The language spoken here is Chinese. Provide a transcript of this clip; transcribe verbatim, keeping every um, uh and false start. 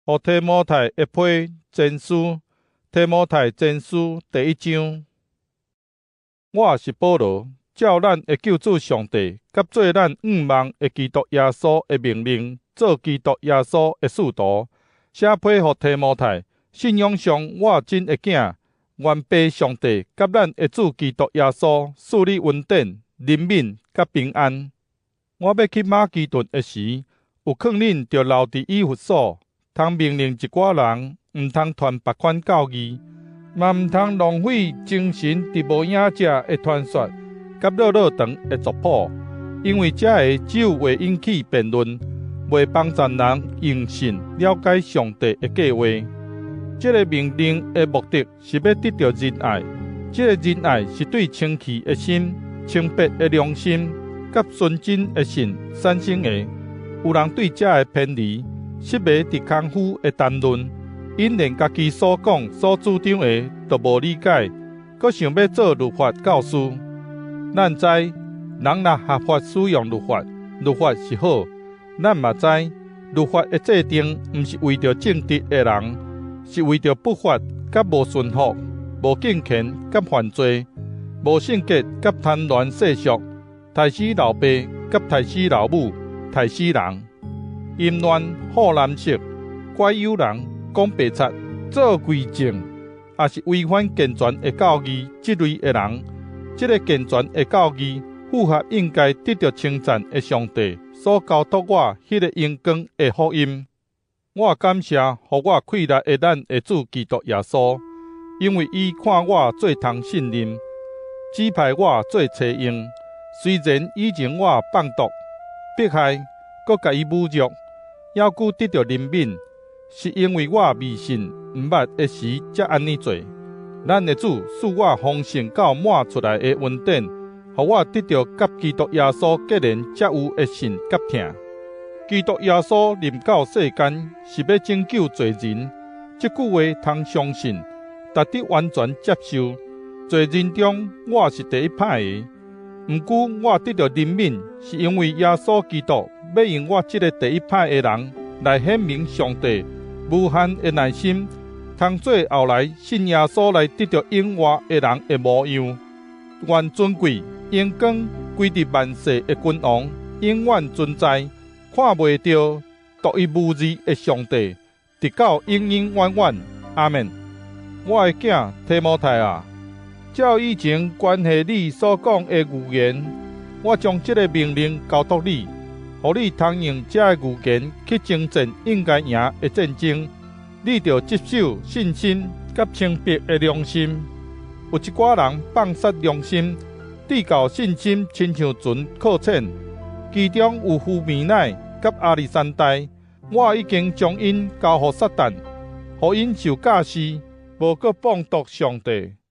互提摩太一批前书，提摩太前书第一章。我是保罗，照咱的救主上帝，甲做咱仰望的基督耶稣的命令，做基督耶稣的使徒，写批互提摩太。信仰上，我真的囝，愿父上帝甲咱的主基督耶稣赐你稳定、灵敏甲平安。我要去马其顿的时，有劝恁着留伫以弗所。通命令一寡人，毋通传别款教义，嘛毋通浪费精神伫无影者的传说，甲落落长的族谱，因为这个只有会引起辩论，袂帮助人用信了解上帝的计划。这个命令的目的是要得到仁爱，这个仁爱是对清气的心、清白的良心、甲纯真的信产生的。有人对这个偏离，失迷伫功夫的谈论，因连家己所讲、所主张的都无理解，阁想要做律法教师。咱知人若合法使用律法，律法是好。咱嘛知律法的制定，毋是为着正直的人，是为着不法、甲无顺服、无敬虔、甲犯罪、无圣洁、甲贪婪世俗、杀死老爸、甲杀死老母、杀死人。淫乱、好男色、怪友人、讲白贼、做规正，也是违反健全的教义这类的人，这个健全的教义符合应该得到称赞的上帝所交托我迄个荣光的福音。我感谢互我溃来的咱的主基督耶稣，因为伊看我最通信任，指派我做车用。虽然以前我放毒、迫害，搁甲伊侮辱。要顾得到灵敏，是因为我未信毋捌的时才安尼做。咱的主赐我丰盛到满出来的恩典，互我得到甲基督耶稣结连才有的信甲疼。基督耶稣临到世间，是要拯救罪人。这句话通相信，值得完全接受。罪人中，我是第一派的。毋过我得到灵敏，是因为耶稣基督要用我这个第一派的人来显明上帝无限的耐心，通做后来信耶稣来得到永活的人的模样。愿尊贵、荣光归伫万世的君王，永远存在，看袂到独一无二的上帝，直到永永远远。阿们。我的囝提摩太啊，照以前关系你所讲的语言，我将这个命令交托你，互你通用这个语言去征战应该赢的战争。你着接受信心甲清白的良心。有一寡人放杀良心，对到信心亲像船靠浅，其中有胡米乃甲亚历山大。我已经将因交予撒旦，互因受教示，无搁放毒上帝。